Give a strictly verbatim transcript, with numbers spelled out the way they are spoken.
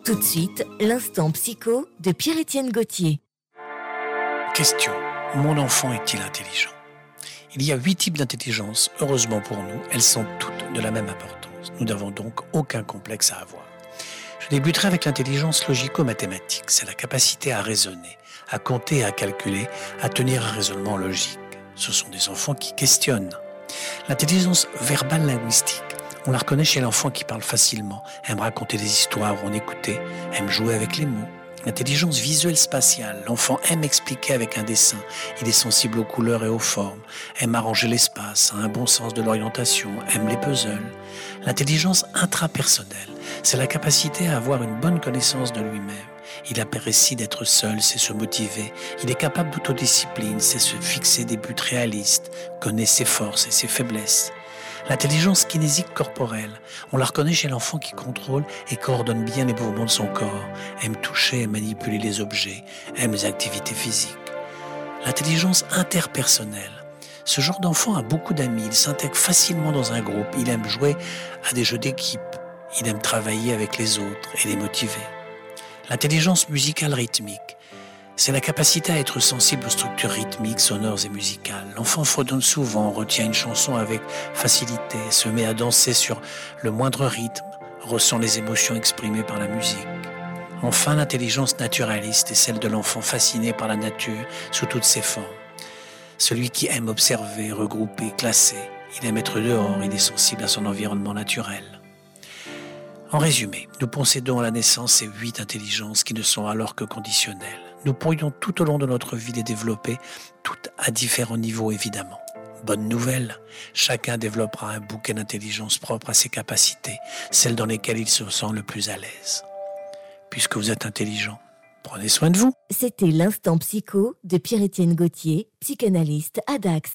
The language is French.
Tout de suite, l'instant psycho de Pierre-Étienne Gauthier. Question. Mon enfant est-il intelligent ? Il y a huit types d'intelligence. Heureusement pour nous, elles sont toutes de la même importance. Nous n'avons donc aucun complexe à avoir. Je débuterai avec l'intelligence logico-mathématique. C'est la capacité à raisonner, à compter, à calculer, à tenir un raisonnement logique. Ce sont des enfants qui questionnent. L'intelligence verbale linguistique. On la reconnaît chez l'enfant qui parle facilement, aime raconter des histoires ou en écouter, aime jouer avec les mots. L'intelligence visuelle spatiale. L'enfant aime expliquer avec un dessin. Il est sensible aux couleurs et aux formes, aime arranger l'espace, a un bon sens de l'orientation, aime les puzzles. L'intelligence intrapersonnelle, c'est la capacité à avoir une bonne connaissance de lui-même. Il apprécie d'être seul, c'est se motiver. Il est capable d'autodiscipline, c'est se fixer des buts réalistes, connaît ses forces et ses faiblesses. L'intelligence kinésique corporelle, on la reconnaît chez l'enfant qui contrôle et coordonne bien les mouvements de son corps, aime toucher et manipuler les objets, aime les activités physiques. L'intelligence interpersonnelle, ce genre d'enfant a beaucoup d'amis, il s'intègre facilement dans un groupe, il aime jouer à des jeux d'équipe, il aime travailler avec les autres et les motiver. L'intelligence musicale rythmique, c'est la capacité à être sensible aux structures rythmiques, sonores et musicales. L'enfant fredonne souvent, retient une chanson avec facilité, se met à danser sur le moindre rythme, ressent les émotions exprimées par la musique. Enfin, l'intelligence naturaliste est celle de l'enfant fasciné par la nature sous toutes ses formes. Celui qui aime observer, regrouper, classer. Il aime être dehors, il est sensible à son environnement naturel. En résumé, nous possédons à la naissance ces huit intelligences qui ne sont alors que conditionnelles. Nous pourrions tout au long de notre vie les développer, toutes à différents niveaux évidemment. Bonne nouvelle, chacun développera un bouquet d'intelligence propre à ses capacités, celles dans lesquelles il se sent le plus à l'aise. Puisque vous êtes intelligent, prenez soin de vous. C'était l'instant psycho de Pierre-Étienne Gauthier, psychanalyste à Dax.